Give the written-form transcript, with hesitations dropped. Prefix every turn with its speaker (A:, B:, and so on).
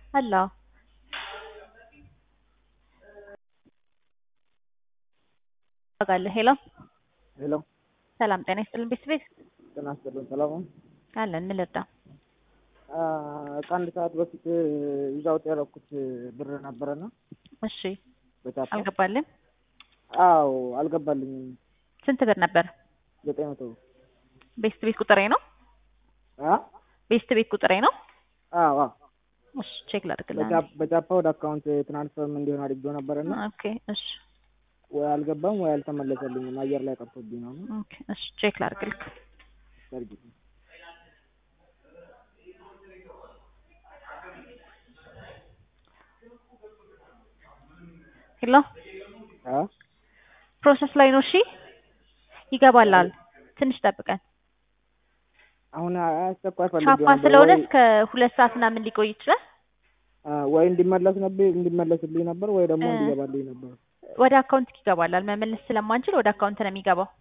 A: አላ አጋለ ሄሎ
B: ሄሎ
A: ሰላም ጤና ይስጥልን ቤት
B: ጤና ይስጥልን ሰላም ነው
A: አለን ምን ልርዳ
B: ከአንድ ሰዓት በፊት ይዛውት ያደረኩት ብር ነበረና
A: እሺ
B: በታፓ
A: አልገባልም
B: አዎ አልገባልኝም
A: ስንት ብር ነበር
B: 900
A: ቤት ቁጥሬ ነው ቤት ቁጥሬ ነው
B: አዎ
A: እሺ ቼክ ላድርግልህ
B: በታፓ ወደ አካውንት ትራንስፈር እንዲሆን አድርጌው ነበርና
A: ኦኬ እሺ
B: ወይ አልገባም ወይ አልተመለሰልኝም አየር ላይ ቀርቶብኝ ነው
A: ኦኬ እሺ ቼክ ላድርግልህ ሄሎ ፕሮሰስ ላይ ነው እሺ ይገባላል ትንሽ ጠብቀን
B: አሁን አስተቋይ ፈልጌ
A: ቻፓ ስለሆነ እስከ 2 ሰዓት ምናምን ሊቆይ ይችላል
B: ወይ እንዲመለስልኝ ነበር ወይ ደግሞ እንዲገባልኝ ነበር
A: ወደ አካውንት ይገባላል መመለስ ስለማንችል ወደ አካውንት ነው የሚገባው